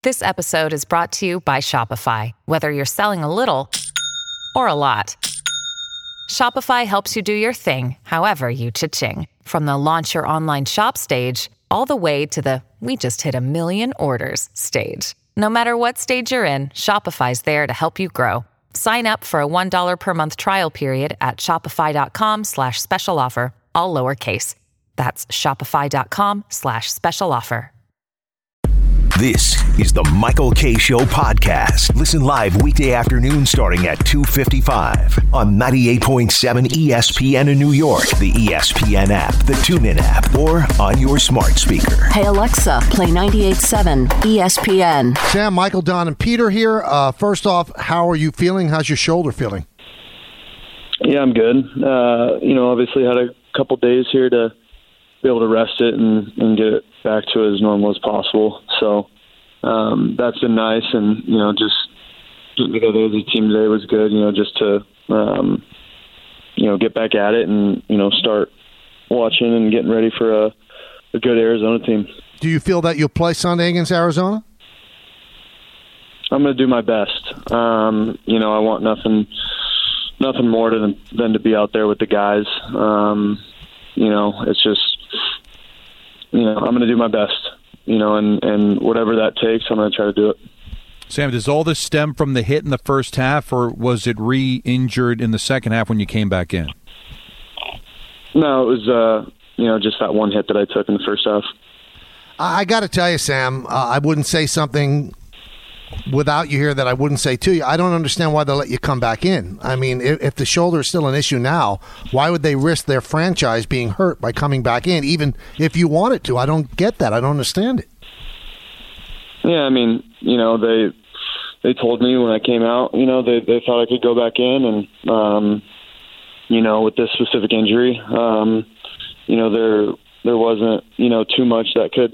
This episode is brought to you by Shopify. Whether you're selling a little or a lot, Shopify helps you do your thing, however you cha-ching. From the launch your online shop stage, all the way to the we just hit 1 million orders stage. No matter what stage you're in, Shopify's there to help you grow. Sign up for a $1 per month trial period at shopify.com/special offer, all lowercase. That's shopify.com/special offer. This is the Michael Kay Show podcast. Listen live weekday afternoon starting at 2:55 on 98.7 ESPN in New York, the ESPN app, the TuneIn app, or on your smart speaker. Hey, Alexa, play 98.7 ESPN. Sam, Michael, Don, and Peter here. First off, how are you feeling? How's your shoulder feeling? Yeah, I'm good. Obviously had a couple days here to be able to rest it and get it back to as normal as possible. So that's been nice, and just getting together as a team today was good. Just to get back at it and start watching and getting ready for a good Arizona team. Do you feel that you'll play Sunday against Arizona? I'm going to do my best. I want nothing more than to be out there with the guys. It's just, I'm going to do my best, and whatever that takes, I'm going to try to do it. Sam, does all this stem from the hit in the first half, or was it re-injured in the second half when you came back in? No, it was, just that one hit that I took in the first half. I got to tell you, Sam, I wouldn't say something without you here that I wouldn't say to you. I don't understand why they let you come back in. I mean, if the shoulder is still an issue now, why would they risk their franchise being hurt by coming back in, even if you wanted to? I don't get that. I don't understand it. Yeah, I mean, they told me when I came out, they thought I could go back in, and, with this specific injury, there wasn't, too much that could,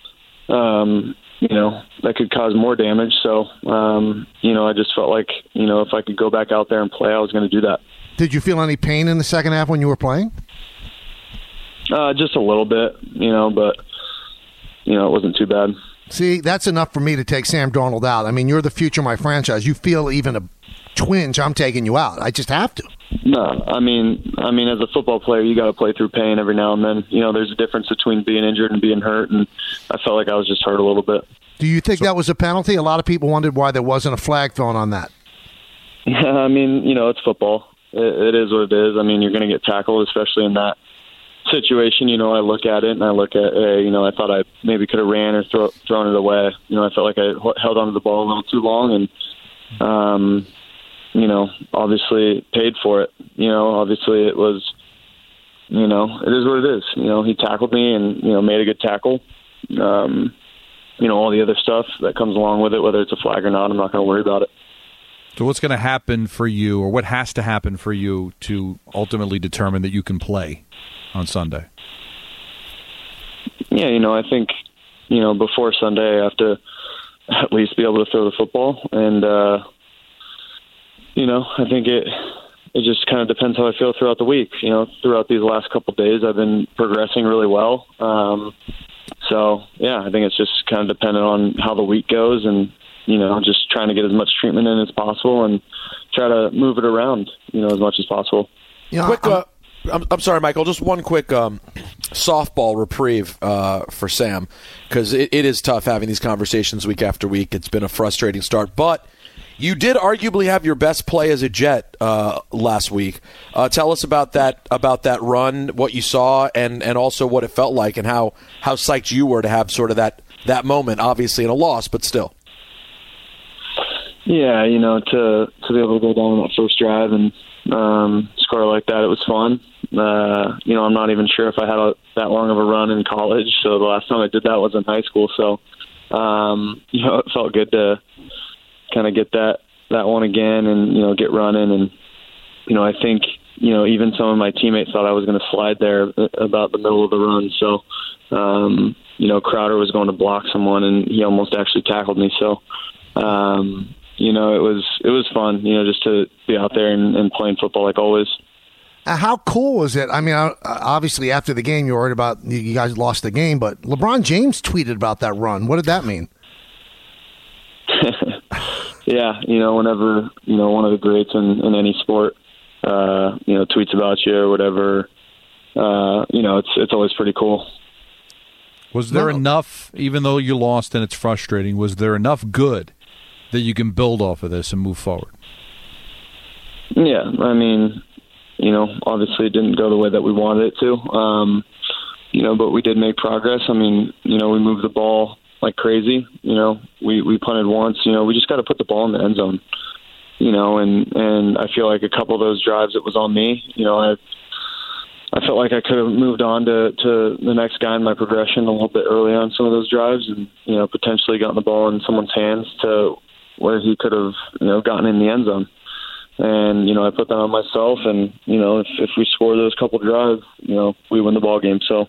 that could cause more damage. So, I just felt like, if I could go back out there and play, I was going to do that. Did you feel any pain in the second half when you were playing? Just a little bit, but, it wasn't too bad. See, that's enough for me to take Sam Darnold out. I mean, you're the future of my franchise. You feel even a twinge, I'm taking you out. I just have to. No, I mean, as a football player, you got to play through pain every now and then. There's a difference between being injured and being hurt, and I felt like I was just hurt a little bit. Do you think that was a penalty? A lot of people wondered why there wasn't a flag thrown on that. I mean, it's football. It is what it is. I mean, you're going to get tackled, especially in that situation. I look at it and I look at, I thought I maybe could have ran or thrown it away. I felt like I held onto the ball a little too long, and obviously paid for it. Obviously it was, it is what it is. He tackled me and, made a good tackle. All the other stuff that comes along with it, whether it's a flag or not, I'm not going to worry about it. So what's going to happen for you, or what has to happen for you to ultimately determine that you can play on Sunday? Yeah, I think, before Sunday I have to at least be able to throw the football, and, I think it just kind of depends how I feel throughout the week. Throughout these last couple of days, I've been progressing really well. So, yeah, I think it's just kind of dependent on how the week goes, and, just trying to get as much treatment in as possible and try to move it around, as much as possible. I'm sorry, Michael, just one quick softball reprieve for Sam, because it is tough having these conversations week after week. It's been a frustrating start, but you did arguably have your best play as a Jet last week. Tell us about that run, what you saw, and also what it felt like, and how psyched you were to have sort of that moment, obviously in a loss, but still. Yeah, to be able to go down that first drive and score like that, it was fun. I'm not even sure if I had that long of a run in college, so the last time I did that was in high school. So, it felt good to kind of get that one again and, get running. And, I think, even some of my teammates thought I was going to slide there about the middle of the run. So, Crowder was going to block someone, and he almost actually tackled me. So, it was fun, just to be out there and playing football like always. How cool was it? I mean, obviously after the game, you were worried about you guys lost the game, but LeBron James tweeted about that run. What did that mean? yeah, whenever, one of the greats in any sport, tweets about you or whatever, it's always pretty cool. Was there enough, even though you lost and it's frustrating, was there enough good that you can build off of this and move forward? Yeah, I mean, obviously it didn't go the way that we wanted it to, but we did make progress. I mean, we moved the ball like crazy. We punted once. We just got to put the ball in the end zone. And I feel like a couple of those drives, it was on me. I felt like I could have moved on to the next guy in my progression a little bit early on some of those drives, and potentially gotten the ball in someone's hands to where he could have gotten in the end zone. And I put that on myself, and if we score those couple drives, we win the ball game. So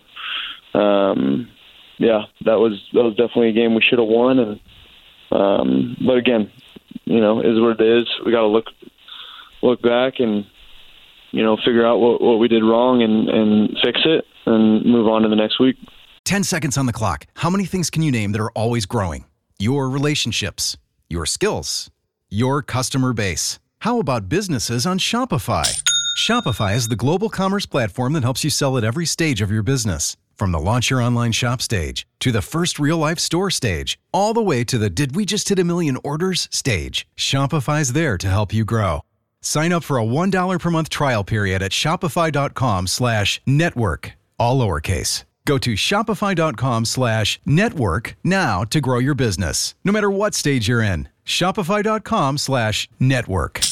yeah, that was definitely a game we should have won. And but again, is what it is. We got to look back and figure out what we did wrong and fix it and move on to the next week. 10 seconds on the clock. How many things can you name that are always growing? Your relationships, your skills, your customer base. How about businesses on Shopify? Shopify is the global commerce platform that helps you sell at every stage of your business. From the launch your online shop stage to the first real-life store stage, all the way to the did we just hit 1 million orders stage. Shopify's there to help you grow. Sign up for a $1 per month trial period at shopify.com/network, all lowercase. Go to shopify.com/network now to grow your business, no matter what stage you're in. Shopify.com/network.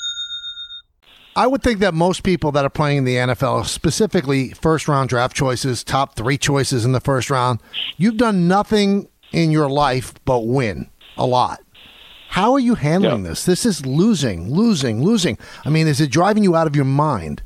I would think that most people that are playing in the NFL, specifically first-round draft choices, top 3 choices in the first round, you've done nothing in your life but win a lot. How are you handling this? This is losing. I mean, is it driving you out of your mind?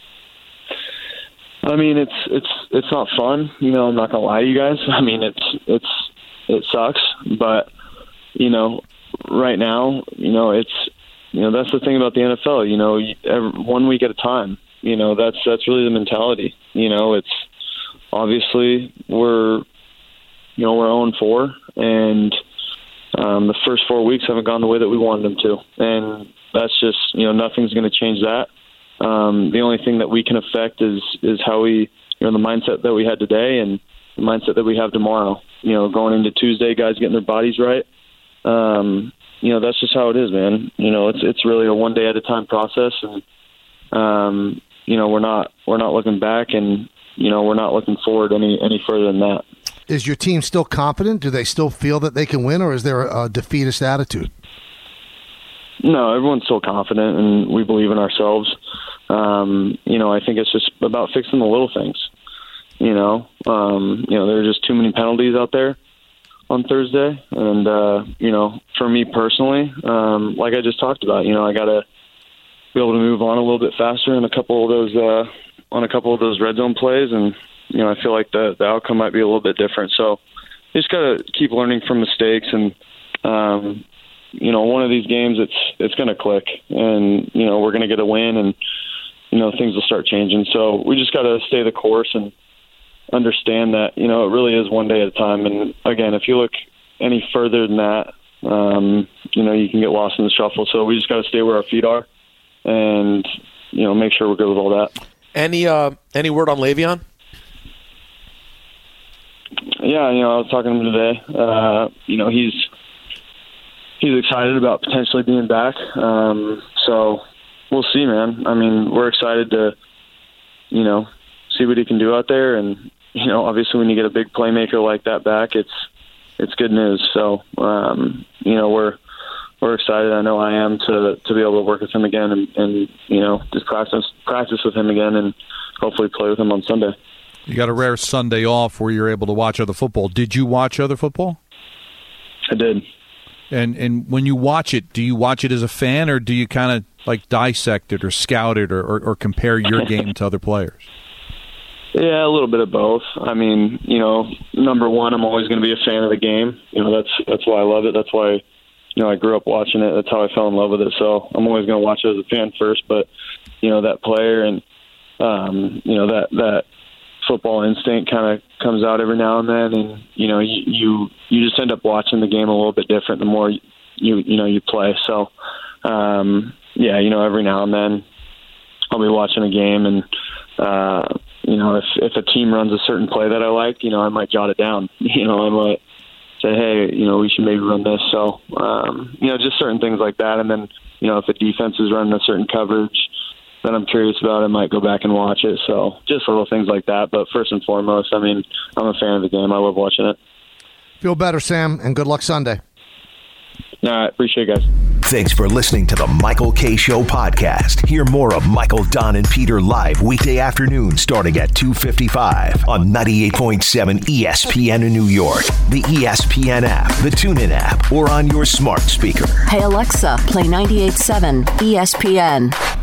I mean, it's not fun. I'm not gonna lie to you guys. I mean, it sucks, but right now, it's that's the thing about the NFL. 1 week at a time. That's really the mentality. It's obviously we're 0-4, and the first 4 weeks haven't gone the way that we wanted them to, and that's just nothing's going to change that. The only thing that we can affect is how we the mindset that we had today and the mindset that we have tomorrow. Going into Tuesday, guys getting their bodies right. That's just how it is, man. It's really a one day at a time process, and we're not looking back, and we're not looking forward any further than that. Is your team still confident? Do they still feel that they can win, or is there a defeatist attitude? No, everyone's still confident, and we believe in ourselves. I think it's just about fixing the little things. There are just too many penalties out there on Thursday, and for me personally, like I just talked about, I got to be able to move on a little bit faster in a couple of those red zone plays, and I feel like the outcome might be a little bit different. So you just got to keep learning from mistakes, and one of these games it's going to click, and we're going to get a win, and things will start changing. So we just got to stay the course and understand that it really is one day at a time. And again, if you look any further than that, you can get lost in the shuffle. So we just got to stay where our feet are, and make sure we're good with all that. Any word on Le'Veon? Yeah, I was talking to him today. He's excited about potentially being back. So we'll see, man. I mean, we're excited to, see what he can do out there. And, obviously when you get a big playmaker like that back, it's good news. So, we're excited. I know I am to be able to work with him again and just practice with him again and hopefully play with him on Sunday. You got a rare Sunday off where you're able to watch other football. Did you watch other football? I did. And when you watch it, do you watch it as a fan, or do you kind of like dissect it or scout it or compare your game to other players? Yeah, a little bit of both. I mean, number one, I'm always going to be a fan of the game. That's why I love it. That's why, I grew up watching it. That's how I fell in love with it. So I'm always going to watch it as a fan first. But, that player and, that football instinct kind of comes out every now and then. And, you just end up watching the game a little bit different the more you play. So, every now and then I'll be watching a game, and if a team runs a certain play that I like, I might jot it down. I might say, hey, we should maybe run this. So, just certain things like that. And then, if the defense is running a certain coverage that I'm curious about, I might go back and watch it. So just little things like that. But first and foremost, I'm a fan of the game. I love watching it. Feel better, Sam, and good luck Sunday. All right. Appreciate it, guys. Thanks for listening to the Michael Kay Show podcast. Hear more of Michael, Don, and Peter live weekday afternoons starting at 2:55 on 98.7 ESPN in New York, the ESPN app, the TuneIn app, or on your smart speaker. Hey Alexa, play 98.7 ESPN.